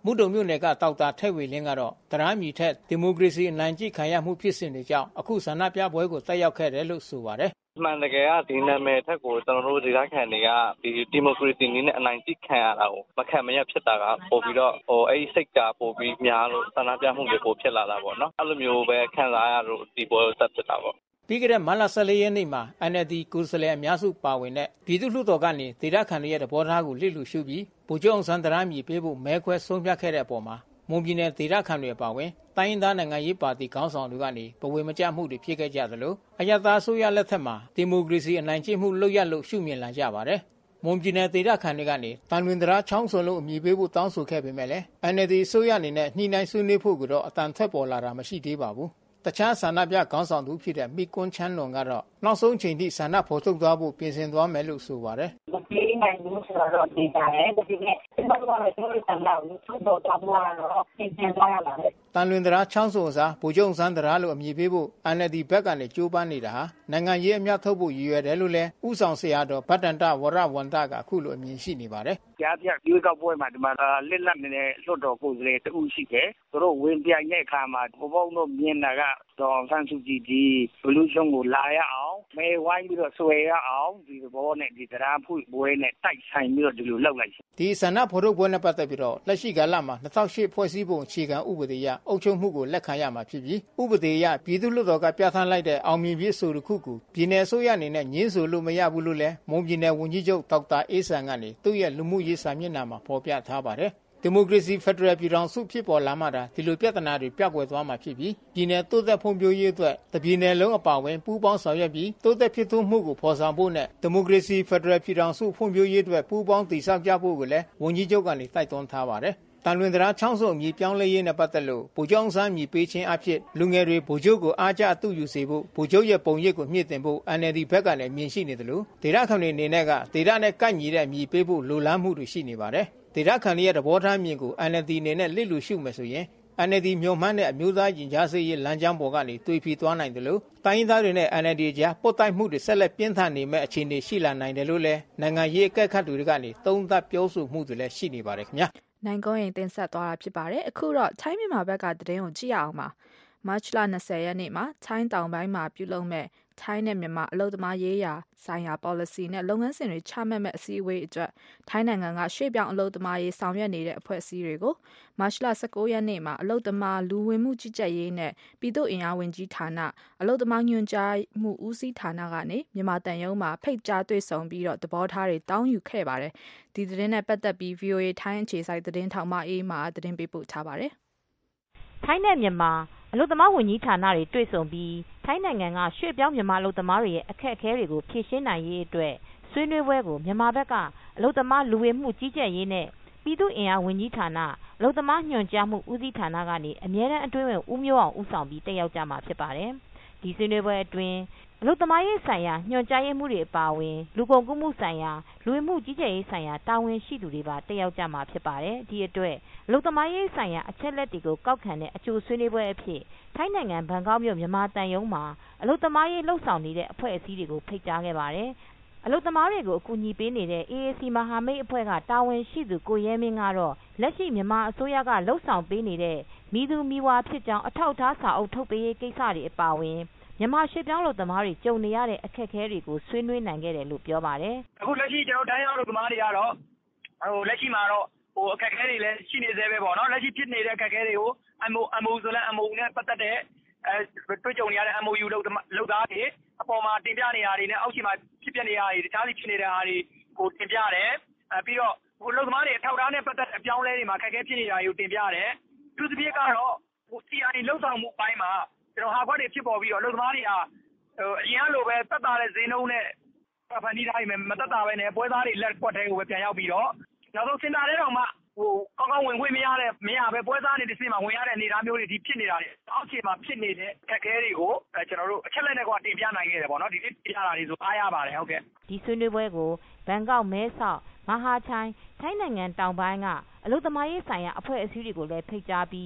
မှုတုံမြို့နယ်ကတောက်တာထက်ဝေလင်းကတော့တရားမြီထက်ဒီမိုကရေစီအနိုင်ကျင့်ခံရမှုဖြစ်စဉ်တွေကြောင့်အခုဆန္ဒပြပွဲကိုတက်ရောက်ခဲ့တယ်လို့ဆိုပါတယ်မှန်တကယ်ကဒီနာမည်ထက်ကိုကျွန်တော်တို့ဒေသခံတွေကဒီမိုကရေစီနည်းနဲ့အနိုင်ကျင့်ခံရတာကိုမခံမရဖြစ်တာကပို့ပြီးတော့အဲ့ဒီစိတ်ကပို့ပြီးများလို့ဆန္ဒပြမှုတွေပို့ဖြစ်လာတာပေါ့နော်အဲ့လိုမျိုးပဲခံစားရလို့ဒီပွဲကိုတက်ဖြစ်တာပေါ့ပြီးခဲ့တဲ့မတ်လ14ရက်နေ့မှာ NLD ကိုယ်စားလှယ်အများစုပါဝင်တဲ့ပြည်သူ့လွှတ်တော်ကနေဒေသခံတွေရဲ့သဘောထားကိုလစ်လျူရှုပြီးဗိုလ်ချုပ်အောင်ဆန်းတရားမြည်ပေးဖို့မဲခွဲဆုံးဖြတ်ခဲ့တဲ့အပေါ်မှာမွန်ပြည်နယ်ဒေသခံတွေပါဝင်တိုင်းရင်းသားနိုင်ငံရေးပါတီခေါင်းဆောင်တွေကနေပဝေမကျမှုတွေဖြစ်ခဲ့ကြသလိုအယက်သားအစိုးရလက်ထက်မှာဒီမိုကရေစီအနိုင်ကျင့်မှုလုပ်ရလို့ရှုမြင်လာကြပါတယ်မွန်ပြည်နယ်ဒေသခံတွေကနေတန်လွင်တရားချောင်းစုံလို့အမည်ပေးဖို့တောင်းဆိုခဲ့ပေမဲ့လည်း NLD အစိုးရအနေနဲ့ညှိနှိုင်းဆွေးနွေးဖို့ကတော့အတန်ထွက်ပေါ်လာတာမရှိသေးပါဘူးတခြားဆန္ဒပြခေါင်းဆောင်သူဖြစ်တဲ့မိကွန်းချမ်းလွန်ကတော့နောက်ဆုံးချိန်ထိဆန္ဒဖော်ထုတ်သွားဖို့ပြင်ဆင်သွားမယ်လို့ဆိုပါတယ်။ဒီနိုင်လို့ဆိုတော့ဒီကြတယ်ဒီနေ့ဘာလို့လဲဆိုတော့ဆန္ဒကိုထုတ်တော့တော့ပြင်ဆင်သွားရပါမယ်။တန်လွင်တရားချောင်းစုံစားဗိုလ်ချုပ်ဆန်းတရားလို့အမည်ပေးဖို့ NLD ဘက်ကနေကြိုးပမ်းနေတာဟာနိုင်ငံရေးအမြတ်ထုတ်ဖို့ရည်ရွယ်တယ်လို့လည်းဥဆောင်ဆရာတော်ဗတ္တန်တဝရဝန္တကအခုလိုအမြင်ရှိနေပါတယ်။ကြားပြရွေးကောက်ပွဲမှာဒီမှာလက်လက်နဲ့လွတ်တော်ကိုယ်စားလှယ်တူရှိတယ်။သူတို့ဝင်ပြိုင်တဲ့အခါမှာဘုံဘုံတို့မြင်တာကတော့ဆန်းစုကြည်ဒီဘလူးရှုံးကိုလာရအောင်မဲဝိုင်းပြီးတော့ဆွဲရအောင်ဒီဘောနဲ့ဒီတရားဖွင့်ပွဲနဲ့တိုက်ဆိုင်ပြီးတော့ဒီလိုလောက်လိုက်ဒီဆန္ဒဖော်ထုတ်ပွဲနဲ့ပတ်သက်ပြီးတော့လက်ရှိကာလမှာ2008ဖွဲ့စည်းပုံအခြေခံဥပဒေအရအုပ်ချုပ်မှုကိုလက်ခံရမှာဖြစ်ပြီးဥပဒေအရပြည်သူ့လွှတ်တော်ကပြဋ္ဌာန်းလိုက်တဲ့အောင်မြင်ပြီးဆိုတစ်ခုကိုပြည်내အစိုးရအနေနဲ့ညှင်းဆိုလို့မရဘူးလို့လည်းမွန်ပြည်နယ်ဝန်ကြီးချုပ်ဒေါက်တာအေးဆန်ကနေသူ့ရဲ့လူမှုရေးစာမျက်နှာမှာဖော်ပြထားပါတယ်ဒီမိုကရေစီဖက်ဒရယ်ပြည်ထောင်စုဖြစ်ပေါ်လာမှသာဒီလိုပြဿနာတွေပျောက်ကွယ်သွားမှာဖြစ်ပြီးပြည်내တိုးတက်ဖွံ့ဖြိုးရေးအတွက်တပြည်နယ်လုံးအပါအဝင်ပူးပေါင်းဆောင်ရွက်ပြီးတိုးတက်ဖြစ်ထွန်းမှုကိုဖော်ဆောင်ဖို့နဲ့ဒီမိုကရေစီဖက်ဒရယ်ပြည်ထောင်စုဖွံ့ဖြိုးရေးအတွက်ပူးပေါင်းတည်ဆောက်ကြဖို့ကိုလည်းဝန်ကြီးချုပ်ကနေတိုက်တွန်းထားပါတယ်တန်လွင်တရားချောင်းစုံအမည်ပြောင်းလဲရေးနဲ့ပတ်သက်လို့ဗိုလ်ချုပ်အောင်ဆန်းအမည်ပေးခြင်းအဖြစ်လူငယ်တွေဗိုလ်ချုပ်ကိုအားကျအတူယူစေဖို့ဗိုလ်ချုပ်ရဲ့ပုံရိပ်ကိုမြင့်တင်ဖို့ NLD ဘက်ကလည်းမြင်ရှိနေတယ်လို့ဒေသခံတွေအနေနဲ့ကဒေသနဲ့ကိုက်ညီတဲ့အမည်ပေးဖို့လိုလားမှုတွေရှိနေပါတယ်ဒေသခံတွေရဲ့သဘောထားမြင်ကို NLD အနေနဲ့လစ်လျူရှုမယ်ဆိုရင် NLD မျိုးမှန်းတဲ့အမျိုးသားရင်ကြားစေ့ရေးလမ်းကြောင်းပေါ်ကနေတွေးဖီသွားနိုင်တယ်လို့တိုင်းရင်းသားတွေနဲ့ NLD ကြားပုတ်တိုက်မှုတွေဆက်လက်ပြင်းထန်နေမဲ့အခြေအနေရှိလာနိုင်တယ်လို့လည်းနိုင်ငံရေးအကဲခတ်တွေကနေသုံးသပ်ပြောဆိုမှုတွေလည်းရှိနေပါတယ်ခင်ဗျာနိုင်ကောရင်တင်ဆက်သွားတာဖြစ်ပါတယ်အခုတော့ထိုင်းမြန်မာဘက်ကသတင်းကိုကြည့်ရအောင်ပါမတ်လ20ရက်နေ့မှာထိုင်းတောင်ပိုင်းမှာပြုလုပ်မဲ့ထိုင်းနဲ့မြန်မာအလုပ်သမားရေးရာဆိုင်ရာ policy နဲ့လုပ်ငန်းစဉ်တွေချမှတ်မဲ့အစည်းအဝေးအတွက်ထိုင်းနိုင်ငံကရွှေ့ပြောင်းအလုပ်သမားရေးဆောင်ရွက်နေတဲ့အဖွဲ့အစည်းတွေကိုမတ်လ19ရက်နေ့မှာအလုပ်သမားလူဝင်မှုကြီးကြပ်ရေးနဲ့ပြည်သူ့အင်အားဝန်ကြီးဌာနအလုပ်သမားညွှန်ကြားမှုဦးစီးဌာနကနေမြန်မာတန်ယုံမှာဖိတ်ကြားတွေ့ဆုံပြီးတော့သဘောထားတွေတောင်းယူခဲ့ပါတယ်ဒီသတင်းနဲ့ပတ်သက်ပြီး VOA ထိုင်းအခြေစိုက်သတင်းထောက်မအေးမှာသတင်းပေးပို့ထားပါတယ်ထိုင်းနဲ့မြန်မာအလုပ်သမားဝန်ကြီးဌာနတွေတွေ့ဆုံပြီးထိုင်းနိုင်ငံကရွှေ့ပြောင်းမြန်မာအလုပ်သမားတွေရဲ့အခက်အခဲတွေကိုဖြေရှင်းနိုင်ရေးအတွက်ဆွေးနွေးပွဲကိုမြန်မာဘက်ကအလုပ်သမားလူဝင်မှုကြီးကြပ်ရေးနဲ့ပြည်သူ့အင်အားဝန်ကြီးဌာနအလုပ်သမားညွှန်ကြားမှုဦးစီးဌာနကနေအမြဲတမ်းအတွင်းဝင်ဦးမျိုးအောင်ဦးဆောင်ပြီးတက်ရောက်ကြမှာဖြစ်ပါတယ်ဒီဆွေးနွေးပွဲအတွင်းအလုပ်သမားရေးဆိုင်ရာညွှန်ကြားရေးမှုတွေအပါအဝင်လူကုန်ကူးမှုဆိုင်ရာလူဝင်မှုကြီးကြပ်ရေးဆိုင်ရာတာဝန်ရှိသူတွေပါတက်ရောက်ကြမှာဖြစ်ပါတယ်ဒီအတွက်အလုပ်သမားရေးဆိုင်ရာအချက်လက်တွေကိုကောက်ခံတဲ့အကျိုးဆွေးနွေးပွဲအဖြစ်ထိုင်းနိုင်ငံဘန်ကောက်မြို့မြန်မာတန်ယုံမှာအလုပ်သမားရေးလှုပ်ဆောင်နေတဲ့အဖွဲ့အစည်းတွေကိုဖိတ်ကြားခဲ့ပါတယ်အလုပ်သမားတွေကိုအကူအညီပေးနေတဲ့ AAC မဟာမိတ်အဖွဲ့ကတာဝန်ရှိသူကိုရဲမင်းကတော့လက်ရှိမြန်မာအစိုးရကလှုပ်ဆောင်ပေးနေတဲ့မိသူမိဝါဖြစ်ကြောင်းအထောက်အထားစာအုပ်ထုတ်ပေးရေးကိစ္စတွေအပါအဝင်မြန်မာရွှေ့ပြောင်းလုပ်သမားတွေကြုံနေရတဲ့အခက်အခဲတွေကိုဆွေးနွေးနိုင်ခဲ့တယ်လို့ပြောပါတယ်အခုလက်ရှိကျွန်တော်တိုင်းရောက်လုပ်သမားတွေကတော့လက်ရှိမှာတော့အခက်အခဲတွေလည်းရှိနေသေးပဲပေါ့နော်လက်ရှိဖြစ်နေတဲ့အခက်အခဲတွေကို MOU ဆိုလဲ MOU နဲ့ပတ်သက်တဲ့တွေ့ကြုံနေရတဲ့ MOU လုပ်သားတွေအပေါ်မှာတင်ပြနေတာတွေနဲ့အောက်ခြေမှာဖြစ်ပျက်နေတာတွေတခြားစီဖြစ်နေတဲ့ဟာတွေကိုတင်ပြတယ်ပြီးတော့လုပ်သမားတွေအထောက်အထားနဲ့ပတ်သက်အပြောင်းလဲတွေမှာအခက်အခဲဖြစ်နေတာတွေကိုတင်ပြတယ်သူသဖြင့်ကတော့ CI လှုပ်ဆောင်မှုအပိုင်းမှာကျွန်တော်ဟာခွက်တွေဖြစ်ပေါ်ပြီးတော့လုပ်သမားတွေဟာအရင်ကလိုပဲသက်သာတဲ့ဈေးနှုန်းနဲ့ဖန်တီးထားပြီးမသက်သာပဲနဲ့ပွဲသားတွေလက်ကွက်ထဲကိုပဲပြန်ရောက်ပြီးတော့နောက်ဆုံးစင်တာထဲတော့မှကောင်းကောင်းဝင်ခွင့်မရပဲပွဲသားတွေတစ်စင်းမှာဝင်ရတဲ့အနေအထားမျိုးတွေဒီဖြစ်နေတာတွေအောက်ခြေမှာဖြစ်နေတဲ့အခက်အခဲတွေကိုကျွန်တော်တို့အချက်လက်နဲ့ကတင်ပြနိုင်ခဲ့တယ်ပေါ့နော်ဒီနေ့ပြရတာတွေဆိုအားရပါတယ်ဟုတ်ကဲ့ဒီဆွေးနွေးပွဲကိုဘန်ကောက်မဲဆောက်မဟာချိုင်ထိုင်းနိုင်ငံတောင်ပိုင်းကအလုပ်သမားရေးဆိုင်ရာအဖွဲ့အစည်းတွေကိုလည်းဖိတ်ကြားပြီး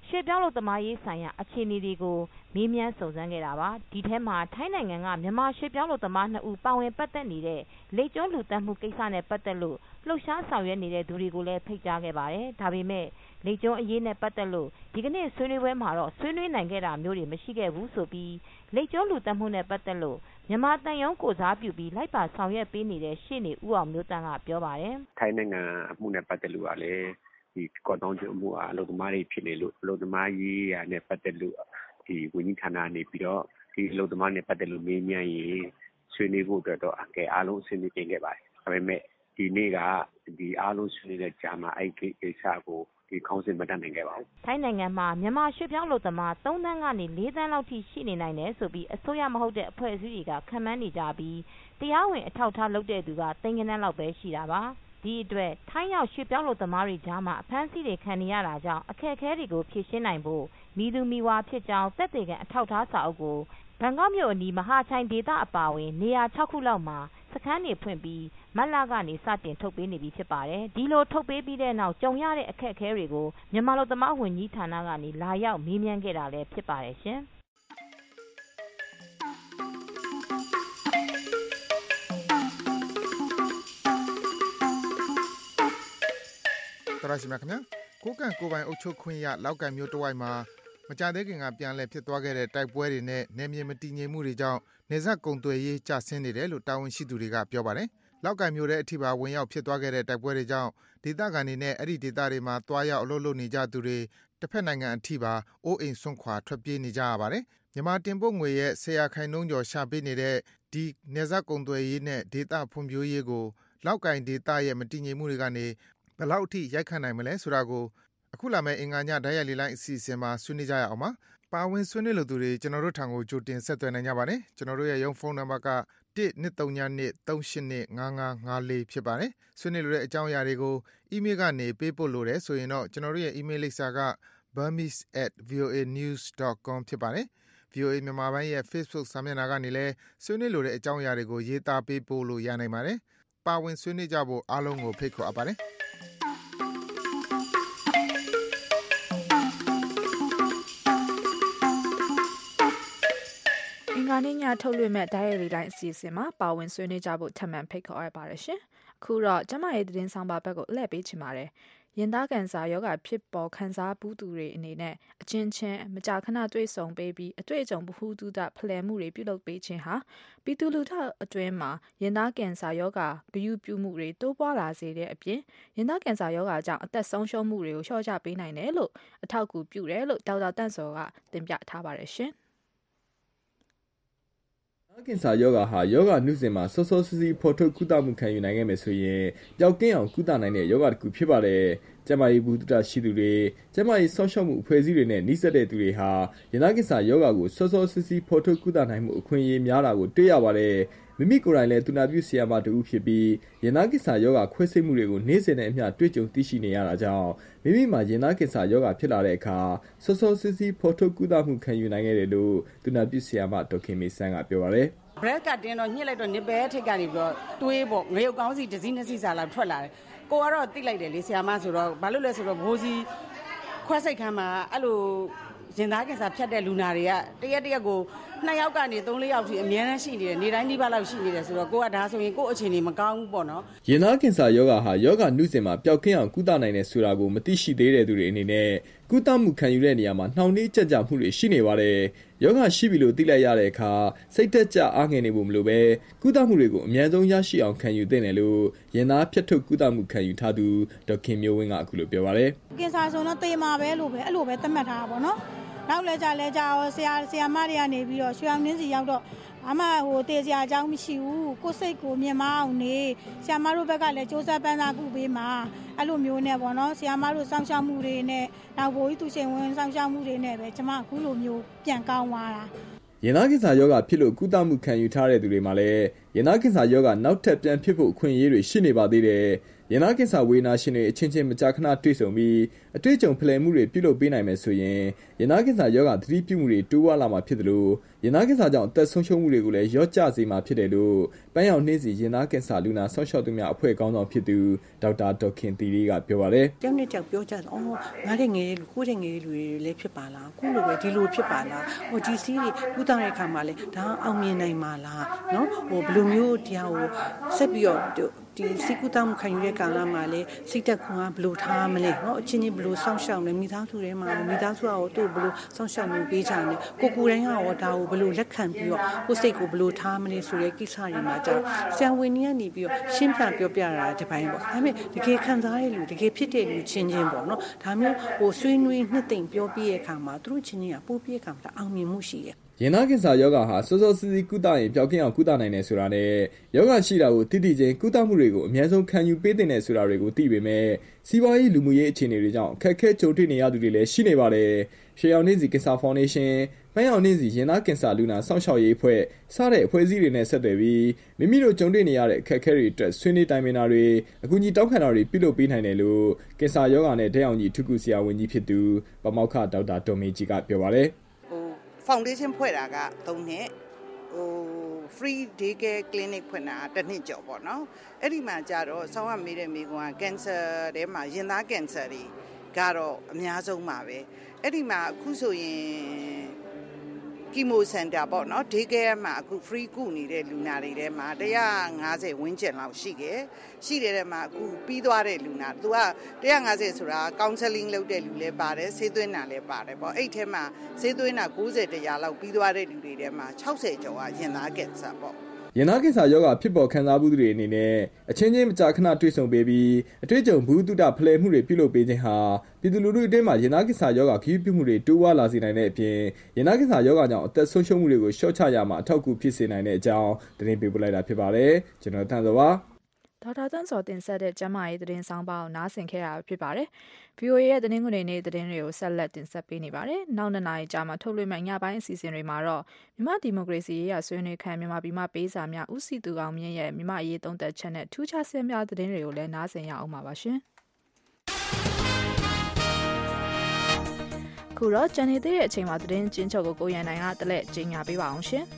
ရွှေ့ပြောင်းအလုပ်သမားရေးဆိုင်ရာအခြေအနေတွေကိုမေးမြန်းစုံစမ်းခဲ့တာပါဒီထဲမှာထိုင်းနိုင်ငံကမြန်မာရွှေ့ပြောင်းအလုပ်သမား2ဦးပါဝင်ပတ်သက်နေတဲ့လိပ်ကျွန်းလူသတ်မှုကိစ္စနဲ့ပတ်သက်လို့လှုပ်ရှားဆောင်ရွက်နေတဲ့သူတွေကိုလည်းဖိတ်ကြားခဲ့ပါတယ်ဒါပေမဲ့လိပ်ကျွန်းအရေးနဲ့ပတ်သက်လို့ဒီကနေ့ဆွေးနွေးပွဲမှာတော့ဆွေးနွေးနိုင်ခဲ့တာမျိုးတွေမရှိခဲ့ဘူးဆိုပြီးလိပ်ကျွန်းလူသတ်မှုနဲ့ပတ်သက်လို့မြန်မာတန်ယုံကိုစားပြုပြီးလိုက်ပါဆောင်ရွက်ပေးနေတဲ့ရှေ့နေဦးအောင်မျိုးတန်းကပြောပါတယ်ထိုင်းနိုင်ငံအမှုနဲ့ပတ်သက်လို့ကလည်းဒီကော့တောင်းကျွန်းမှုအလုပ်သမားတွေဖြစ်နေလို့အလုပ်သမားရေးရာနဲ့ပတ်သက်လို့ဒီဝန်ကြီးဌာနနေပြီးတော့ဒီအလုပ်သမားနဲ့ပတ်သက်လို့မေးမြန်းရေးဆွေးနွေးဖို့အတွက်တော့အကဲအားလုံးဆွေးနွေးပြင်ခဲ့ပါတယ်ဒါပေမဲ့ဒီနေ့ကဒီအားလုံးဆွေးနွေးတဲ့ကြားမှာအဲ့ဒီကိစ္စကိုဒီခေါင်းစဉ်မတတ်နိုင်ခဲ့ပါဘူးထိုင်းနိုင်ငံမှာမြန်မာရွှေ့ပြောင်းအလုပ်သမား3သန်းကနေ4သန်းလောက်ထိရှိနေနိုင်တယ်ဆိုပြီးအစိုးရမဟုတ်တဲ့အဖွဲ့အစည်းတွေကခန့်မှန်းနေကြပြီးတရားဝင်အထောက်အထားလုပ်တဲ့သူကသိန်းဂဏန်းလောက်ပဲရှိတာပါဒီအတွက်ထိုင်းရောက်ရွှေ့ပြောင်းအလုပ်သမားတွေကြားမှာအဖမ်းဆီးတွေခံနေရတာကြောင့်အခက်အခဲတွေကိုဖြေရှင်းနိုင်ဖို့မိသူမိဝါဖြစ်ကြောင်းသက်သေခံအထောက်အထားစာအုပ်ကိုဘန်ကောက်မြို့အနီးမဟာချိုင်ဒေသအပါအဝင်နေရာ6ခုလောက်မှာစခန်းတွေဖွင့်ပြီးမတ်လကနေစတင်ထုတ်ပေးနေပြီဖြစ်ပါတယ်ဒီလိုထုတ်ပေးပြီးတဲ့နောက်ကြုံရတဲ့အခက်အခဲတွေကိုမြန်မာအလုပ်သမားဝန်ကြီးဌာနကနေလာရောက်မေးမြန်းခဲ့တာလည်းဖြစ်ပါတယ်ရှင်တော်ရရှိမြခင်ဗျာကိုကန့်ကိုပိုင်အုပ်ချုပ်ခွင့်ရလောက်ကန်မျိုးတဝိုက်မှာမကြသေးခင်ကပြန်လည်ဖြစ်သွားခဲ့တဲ့တိုက်ပွဲတွေနဲ့နယ်မြေမတည်ငြိမ်မှုတွေကြောင့်နေဆက်ကုံသွယ်ရေးကျဆင်းနေတယ်လို့တာဝန်ရှိသူတွေကပြောပါတယ်လောက်ကန်မျိုးတဲ့အထိပါဝင်ရောက်ဖြစ်သွားခဲ့တဲ့တိုက်ပွဲတွေကြောင့်ဒေသခံတွေနဲ့အဲ့ဒီဒေသတွေမှာတွားရောက်အလုပ်လုပ်နေကြသူတွေတစ်ဖက်နိုင်ငံအထိပါအိုးအိမ်ဆွန့်ခွာထွက်ပြေးနေကြရပါတယ်မြန်မာတင်ပို့ငွေရဲ့100%ကျော်ရှာပေးနေတဲ့ဒီနေဆက်ကုံသွယ်ရေးနဲ့ဒေသဖွံ့ဖြိုးရေးကိုလောက်ကန်ဒေသရဲ့မတည်ငြိမ်မှုတွေကနေဘယ်လောက်အထိရိုက်ခတ်နိုင်မလဲဆိုတာကိုအခုလာမယ့်အင်္ဂါညဓာတ်ရိုက်လေးလိုင်းအစီအစဉ်မှာဆွေးနွေးကြရအောင်ပါပါဝင်ဆွေးနွေးလို့သူတွေကျွန်တော်တို့ထံကိုကြိုတင်ဆက်သွယ်နိုင်ကြပါတယ်ကျွန်တော်တို့ရဲ့ရုံးဖုန်းနံပါတ်က12393895554ဖြစ်ပါတယ်ဆွေးနွေးလိုတဲ့အကြောင်းအရာတွေကိုအီးမေးလ်ကနေပေးပို့လို့ရတယ်ဆိုရင်တော့ကျွန်တော်တို့ရဲ့အီးမေးလ်လိပ်စာက burmese@voanews.com ဖြစ်ပါတယ် VOA မြန်မာပိုင်းရဲ့ Facebook စာမျက်နှာကနေလည်းဆွေးနွေးလိုတဲ့အကြောင်းအရာတွေကိုရေးသားပေးပို့လို့ရနိုင်ပါတယ်ပါဝင်ဆွေးနွေးကြဖို့အားလုံးကိုဖိတ်ခေါ်အပ်ပါတယ်ငါနေ့ညထုတ်လွှင့်မဲ့ဓာတ်ရိုက်လေးတိုင်းအစီအစဉ်မှာပါဝင်ဆွေးနွေးကြဖို့ထပ်မံဖိတ်ခေါ်ရပါတယ်ရှင်။အခုတော့ကျမရဲ့သတင်းဆောင်ပါဘက်ကိုလှည့်ပေးချင်ပါတယ်။ရင်သားကန်ဆာယောဂဖြစ်ပေါ်ခံစားပူးသူတွေအနေနဲ့အချင်းချင်းမကြာခဏတွေ့ဆုံပေးပြီးအတွေ့အကြုံဗဟုသုတဖလှယ်မှုတွေပြုလုပ်ပေးခြင်းဟာပြည်သူလူထုအတွင်းမှာရင်သားကန်ဆာယောဂဂရုပြုမှုတွေတိုးပွားလာစေတဲ့အပြင်ရင်သားကန်ဆာယောဂကြောင့်အသက်ဆုံးရှုံးမှုတွေကိုလျှော့ချပေးနိုင်တယ်လို့အထောက်အကူပြုတယ်လို့ဒေါက်တာတန့်စောကတင်ပြထားပါတယ်ရှင်။ကင်ဆာယောဂါဟာယောဂနှုစဉ်မှာစောစောစီးစီးဖော်ထုတ်ကုသမှုခံယူနိုင်ခဲ့မယ်ဆိုရင်ပျောက်ကင်းအောင်ကုသနိုင်တဲ့ယောဂတစ်ခုဖြစ်ပါတယ်။ကျန်းမာရေးဘူးတုတရှိသူတွေကျန်းမာရေးစောင့်ရှောက်မှုအဖွဲ့အစည်းတွေနဲ့နှိစက်တဲ့သူတွေဟာရင်သားကင်ဆာယောဂါကိုစောစောစီးစီးဖော်ထုတ်ကုသနိုင်မှုအခွင့်အရေးများတာကိုတွေ့ရပါတယ်။မိမိကိုယ်တိုင်လည်းသူနာပြုဆရာမတူဖြစ်ပြီးရင်သားကင်ဆာယောဂါခွဲစိတ်မှုတွေကိုနေ့စဉ်နဲ့အမျှတွေ့ကြုံသိရှိနေရတာကြောင့်မိမိမှာရင်သားကင်ဆာယောဂါဖြစ်လာတဲ့အခါစောစောစီးစီးဖော်ထုတ်ကုသမှုခံယူနိုင်ခဲ့တယ်လို့သူနာပြုဆရာမဒေါက်ခင်မေဆန်းကပြောပါတယ်ဘရက်ကာတင်းတော့ညှစ်လိုက်တော့နစ်ပဲထိတ်ကနေပြီးတော့တွေးပေါ့ငရုတ်ကောင်းစီတစ်စီးနှစ်စီးစာလောက်ထွက်လာတယ်ကိုကတော့တိလိုက်တယ်လေဆရာမဆိုတော့ဘာလို့လဲဆိုတော့ဘိုးစီခွဲစိတ်ခန်းမှာအဲ့လိုရင်သားကင်ဆာဖြတ်တဲ့လူနာတွေကတရက်ကို2ယောက်ကနေ3-4ယောက်ထိအများနဲ့ရှိနေတယ်နေတိုင်းဒီဘက်လောက်ရှိနေတယ်ဆိုတော့ကိုကဒါဆိုရင်ကို့အခြေအနေမကောင်းဘူးပေါ့နော်ရင်သားကင်ဆာယောဂါဟာယောဂနှုစဉ်မှာပျောက်ကင်းအောင်ကုသနိုင်တယ်ဆိုတာကိုမသိရှိသေးတဲ့သူတွေအနေနဲ့ကုသမှုခံယူတဲ့နေရာမှာနှောင့်နှေးကြက်ကြမှုတွေရှိနေပါတယ်ယောဂရှိပြီလို့သိလိုက်ရတဲ့အခါစိတ်သက်ကြအားငယ်နေဖို့မလိုပဲကုသမှုတွေကိုအများဆုံးရရှိအောင်ခံယူသင့်တယ်လို့ရင်သားဖြတ်ထုတ်ကုသမှုခံယူထားသူဒေါက်ခင်မျိုးဝင်းကအခုလိုပြောပါတယ်ကင်ဆာဆိုတော့သေမှာပဲလို့ပဲအဲ့လိုပဲသတ်မှတ်ထားတာပေါ့နော်နောက်လဲကြဆရာမတွေကနေပြီးတော့ရွှေအောင်နှင်းစီရောက်တော့အမတေးစရာအကြောင်းမရှိဘူးကိုစိတ်ကိုမြင်မအောင်နေဆရာမတို့ဘက်ကလည်းစူးစမ်းပန်းစားကုပေးမှာအဲ့လိုမျိုးနဲ့ပေါ့နော်ဆရာမတို့စောင့်ရှောက်မှုတွေနဲ့နောက်ဘိုးကြီးသူရှင်ဝင်စောင့်ရှောက်မှုတွေနဲ့ပဲကျမအခုလိုမျိုးပြန်ကောင်းသွားတာရင်သားကင်ဆာယောဂဖြစ်လို့ကုသမှုခံယူထားတဲ့သူတွေမှာလည်းရင်သားကင်ဆာယောဂနောက်ထပ်ပြန်ဖြစ်ဖို့အခွင့်အရေးတွေရှိနေပါသေးတယ်ရင်သားကင်ဆာဝေဒနာရှင်တွေအချင်းချင်းမကြာခဏတွေ့ဆုံပြီးအတွေ့အကြုံဖလှယ်မှုတွေပြုလုပ်ပေးနိုင်မယ်ဆိုရင်ရင်သားကင်ဆာရောဂါသတိပြုမှုတွေတိုးဝါလာမှာဖြစ်တယ်လို့ရင်သားကင်ဆာကြောင့်အသက်ဆုံးရှုံးမှုတွေကိုလည်းရော့ကျစေမှာဖြစ်တယ်လို့ပန်းရောင်နှင်းစီရင်သားကင်ဆာလူနာဆောက်ရှောက်သူများအဖွဲ့ခေါင်းဆောင်ဖြစ်သူဒေါက်တာဒေါခင်သီရိကပြောပါတယ်။ကြောက်နဲ့ကြောက်ပြောကြတယ်။အော်ငါတဲ့ငယ်လူကိုတဲ့ငယ်လူတွေလည်းဖြစ်ပါလား။ခုလိုပဲဒီလိုဖြစ်ပါလား။ဟိုဒီစီးတွေကုသတဲ့အခါမှာလည်းဒါအောင်မြင်နိုင်မှာလား။နော်ဟိုဘယ်လိုမျိုးတရားကိုဆက်ပြီးတော့ဒီစိတ်ကူးတောင်းခံယူတဲ့ကာလမှာလည်းစိတ်သက်ခွန်ကဘယ်လိုထားမလဲเนาะအချင်းချင်းဘယ်လိုစောင့်ရှောက်လဲမိသားစုထဲမှာမိသားစုကရောသူ့ဘယ်လိုစောင့်ရှောက်မှုပေးကြတယ်ကိုကိုတိုင်းကရောဒါကိုဘယ်လိုလက်ခံပြီးတော့ကိုယ်စိတ်ကိုဘယ်လိုထားမလဲဆိုတဲ့ကိစ္စတွေမှာကြာဆရာဝန်ကြီးကနေပြီးတော့ရှင်းပြပြောပြတာဒီပိုင်းပေါ့ဒါပေမဲ့တကယ်ခံစားရတဲ့လူတကယ်ဖြစ်တဲ့လူချင်းချင်းပေါ့เนาะဒါမျိုးဟိုဆွေးနွေးနှစ်သိမ့်ပြောပြတဲ့အခါမှာသူတို့ချင်းချင်းကပို့ပြတဲ့အခါမှာအောင်မြင်မှုရှိတယ်ရင်သားကင်ဆာရောဂါဟာစောစောစီးစီးကုသရင်ပျောက်ကင်းအောင်ကုသနိုင်တယ်ဆိုတာနဲ့ရောဂါရှိတာကိုတိတိကျကျကုသမှုတွေကိုအများဆုံးခံယူပေးတဲ့ဆိုတာတွေကိုသိပေမဲ့စီးပွားရေးလူမှုရေးအခြေအနေတွေကြောင့်အခက်အခဲကြုံတွေ့နေရသူတွေလည်းရှိနေပါတယ်။ရွှေရောင်နှင်းစီကင်ဆာဖောင်ဒေးရှင်းပန်းရောင်နှင်းစီရင်သားကင်ဆာလူနာစောင့်ရှောက်ရေးအဖွဲ့စတဲ့အဖွဲ့အစည်းတွေနဲ့ဆက်သွယ်ပြီးမိမိတို့ကြုံတွေ့နေရတဲ့အခက်အခဲတွေအတွက်ဆွေးနွေးတိုင်ပင်တာတွေအကူအညီတောင်းခံတာတွေပြုလုပ်ပေးနိုင်တယ်လို့ကင်ဆာရောဂါနဲ့ဓာတ်ရောင်ကြီးထုကုဆရာဝန်ကြီးဖြစ်သူပမောက္ခဒေါက်တာဒေါ်မေကြီးကပြောပါတယ် foundation ဖွဲ့တာက3နှစ်free day care clinic ဖွင့်တာ1နှစ်ကျော်ပေါ့နော်အဲ့ဒီမှာကြတော့ဆောင်းရမေးတဲ့မိကွာ cancer ထဲမှာရင်သား cancer တွေကတော့အများဆုံးပါပဲအဲ့ဒီမှာအခုဆိုရင်chemo center ပေါ့နော် day care မှာအခု free ကုနေတဲ့လူနာတွေထဲမှာ150ဝန်းကျင်လောက်ရှိတယ်တဲ့မှာအခုပြီးသွားတဲ့လူနာသူက150ဆိုတာ counseling လုပ်တဲ့လူလည်းပါတယ်ဆေးသွင်းတာလည်းပါတယ်ပေါ့အဲ့ထဲမှာဆေးသွင်းတာ90 100လောက်ပြီးသွားတဲ့လူတွေထဲမှာ60ကျော်ကရင်သားကင်ဆာပေါ့ရင်သားကင်ဆာရောဂါဖြစ်ပေါ်ခံစားမှုတွေအနေနဲ့အချင်းချင်းမကြာခဏတွေ့ဆုံပေးပြီးအတွေ့အကြုံဘူးတုဒဖလှယ်မှုတွေပြုလုပ်ပေးခြင်းဟာပြည်သူလူထုအတွင်းမှာရင်သားကင်ဆာရောဂါခရီးပြုမှုတွေတိုးဝါလာစေနိုင်တဲ့အပြင်ရင်သားကင်ဆာရောဂါကြောင့်အသက်ဆုံးရှုံးမှုတွေကိုလျှော့ချရမှာအထောက်အကူဖြစ်စေနိုင်တဲ့အကြောင်းတင်ပြပေးလိုက်တာဖြစ်ပါတယ်ကျွန်တော်တန်စောပါဒေါက်တာတန်းစောတင်ဆက်တဲ့ကျမရေးသတင်းဆောင်ပါအောင်နားဆင်ခဲ့တာဖြစ်ပါတယ်။ VOA ရဲ့သတင်းခွင်တွေသတင်းတွေကိုဆက်လက်တင်ဆက်ပေးနေပါတယ်။နောက်2နာရီကြာမှထုတ်လွှင့်မယ့်ညပိုင်းအစီအစဉ်တွေမှာတော့မြန်မာဒီမိုကရေစီရေးရဆွေးနွေးခံမြန်မာပြည်မှာပေးစာများဦးစီးသူအောင်မြင့်ရဲ့မြန်မာရေးသုံးသက်ချက်နဲ့ထူးခြားဆဲများသတင်းတွေကိုလည်းနားဆင်ရအောင်ပါရှင်။ခုတော့ကျန်နေသေးတဲ့အချိန်မှာသတင်းချင်းချုပ်ကိုရန်နိုင်ကတလက်ကြီးညာပေးပါအောင်ရှင်။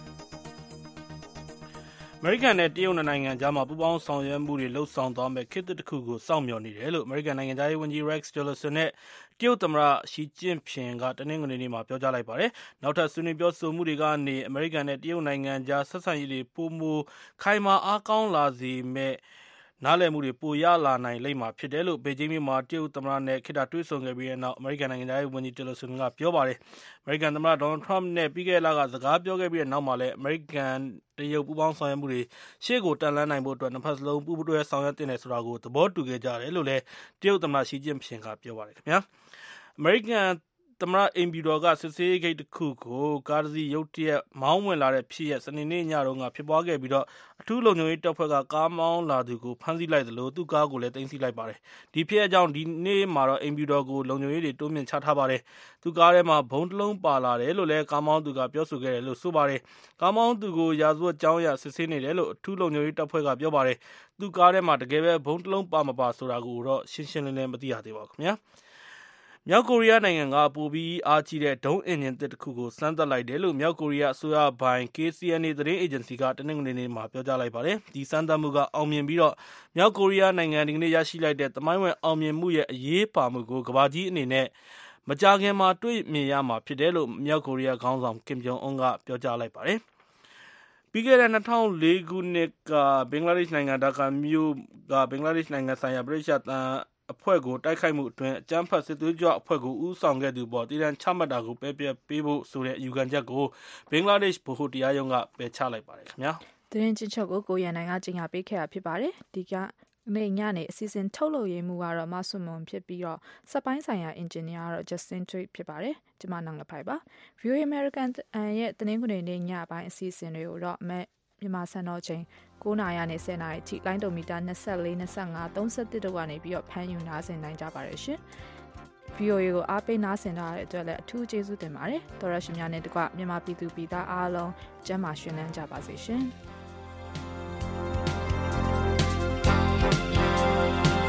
အမေရိကန်နဲ့တရုတ်နိုင်ငံကြားမှာပူးပေါင်းဆောင်ရွက်မှုတွေလှုပ်ဆောင်သွားမဲ့ခေတ်တစ်ခုကိုစောင့်မျှော်နေတယ်လို့အမေရိကန်နိုင်ငံသားရေးဝန်ကြီး Rex Tillerson နဲ့တရုတ်သမ္မတရှီကျင့်ဖျင်ကတနင်္ဂနွေနေ့မှာပြောကြားလိုက်ပါတယ်။နောက်ထပ်ဆွေးနွေးပြောဆိုမှုတွေကနေအမေရိကန်နဲ့တရုတ်နိုင်ငံကြားဆက်ဆံရေးတွေပိုမိုခိုင်မာအားကောင်းလာစေမဲ့နားလည်မှုတွေပိုရလာနိုင်လိမ့်မှာဖြစ်တယ်လို့ဘေဂျင်းမြို့မှာတရုတ်သမ္မတနဲ့ခေတ္တတွေ့ဆုံခဲ့ပြီးတဲ့နောက်အမေရိကန်နိုင်ငံသားရေးဝန်ကြီး Tillerson ကပြောပါတယ်။အမေရိကန်သမ္မတ Donald Trump နဲ့ပြီးခဲ့တဲ့လကစကားပြောခဲ့ပြီးတဲ့နောက်မှာလည်းအမေရိကန်တရုတ်ပူးပေါင်းဆောင်ရွက်မှုတွေရှေ့ကိုတက်လှမ်းနိုင်ဖို့အတွက်နှစ်ဖက်စလုံးပူးတွဲဆောင်ရွက်တင်တယ်ဆိုတာကိုသဘောတူခဲ့ကြတယ်လို့လည်းတရုတ်သမ္မတရှီကျင့်ဖျင်ကပြောပါတယ်ခင်ဗျာ။အမေရိကန်သမ္မတအိမ်ဖြူတော်ကစစ်ဆေးဂိတ်တစ်ခုကိုကားတစ်စီးရုတ်တရက်မောင်းဝင်လာတဲ့ဖြစ်ရပ်စနေနေ့ညတုန်းကဖြစ်ပွားခဲ့ပြီးတော့အထူးလုံခြုံရေးတပ်ဖွဲ့ကကားမောင်းလာသူကိုဖမ်းဆီးလိုက်သလိုသူ့ကားကိုလည်းသိမ်းဆည်းလိုက်ပါတယ်။ဒီဖြစ်ရပ်ကြောင့်ဒီနေ့မှာတော့အိမ်ဖြူတော်ကိုလုံခြုံရေးတွေတိုးမြှင့်ချထားပါတယ်။သူ့ကားထဲမှာဘုံတစ်လုံးပါလာတယ်လို့လည်းကားမောင်းသူကပြောဆိုခဲ့တယ်လို့ဆိုပါတယ်။ကားမောင်းသူကိုရာဇဝတ်ကြောင်းအရစစ်ဆေးနေတယ်လို့အထူးလုံခြုံရေးတပ်ဖွဲ့ကပြောပါတယ်။သူ့ကားထဲမှာတကယ်ပဲဘုံတစ်လုံးပါမပါဆိုတာကိုတော့ရှင်းရှင်းလင်းလင်းမသိရသေးပါဘူးခင်ဗျာ။မြောက်ကိုရီးယားနိုင်ငံကပိုပြီးအားကြီးတဲ့ဒုံးအင်ဂျင်တစ်ခုကိုစမ်းသပ်လိုက်တယ်လို့မြောက်ကိုရီးယားအစိုးရပိုင် KCNA သတင်းအေဂျင်စီကတနင်္ဂနွေနေ့မှာပြောကြားလိုက်ပါတယ်။ဒီစမ်းသပ်မှုကအောင်မြင်ပြီးတော့မြောက်ကိုရီးယားနိုင်ငံဒီကနေ့ရရှိလိုက်တဲ့သမိုင်းဝင်အောင်မြင်မှုရဲ့အရေးပါမှုကိုကမ္ဘာကြီးအနေနဲ့မကြာခင်မှာတွေ့မြင်ရမှာဖြစ်တယ်လို့မြောက်ကိုရီးယားခေါင်းဆောင်ကင်ဂျုံအွန်းကပြောကြားလိုက်ပါတယ်။ပြီးခဲ့တဲ့2004ခုနှစ်ကဘင်္ဂလားဒေ့ရှ်နိုင်ငံဒါကာမြို့ကဘင်္ဂလားဒေ့ရှ်နိုင်ငံဆိုင်ရာဗြိတိသျှအဖွဲ့ကိုတိုက်ခိုက်မှုအတွင်းအကြမ်းဖက်စစ်သွေးကြွအဖွဲ့ကိုဦးဆောင်ခဲ့သူပေါ်တည်တံ့ချမှတ်တာကိုပယ်ပျက်ပေးဖို့ဆိုတဲ့အယူခံချက်ကိုဘင်္ဂလားဒေ့ရှ်ဗဟိုတရားရုံးကပယ်ချလိုက်ပါတယ်ခင်ဗျာ။သတင်းချင်းချုပ်ကိုရန်နိုင်ကကြီးညာပေးခဲ့တာဖြစ်ပါတယ်။ဒီကနေညနေအစီအစဉ်ထုတ်လုပ်ရေးမှုကတော့မဆွမွန်ဖြစ်ပြီးတော့စက်ပိုင်းဆိုင်ရာအင်ဂျင်နီယာကတော့ Justin Tweed ဖြစ်ပါတယ်။ကျွန်မနန်းလဖိုင်ပါ။ VOA American ရဲ့သတင်းခွင်တွေညပိုင်းအစီအစဉ်တွေကိုတော့မြန်မာစံတော်ချိန်9နာရီနဲ့10နာရီထိလိုင်းဒိုမီတာ24 25 31တို့ကနေပြီးတော့ဖမ်းယူနားဆင်နိုင်ကြပါတယ်ရှင်။ VOA ကိုအားပေးနားဆင်ထားတဲ့အတွက်လည်းအထူးကျေးဇူးတင်ပါတယ်။တော်ရရှိများနဲ့တကွမြန်မာပြည်သူပြည်သားအားလုံးကျန်းမာရွှင်လန်းကြပါစေရှင်။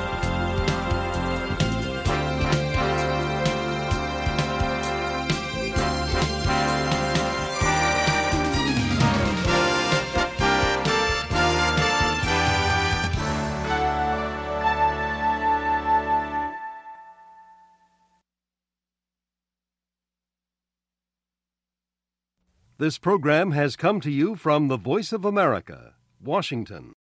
This program has come to you from the Voice of America, Washington.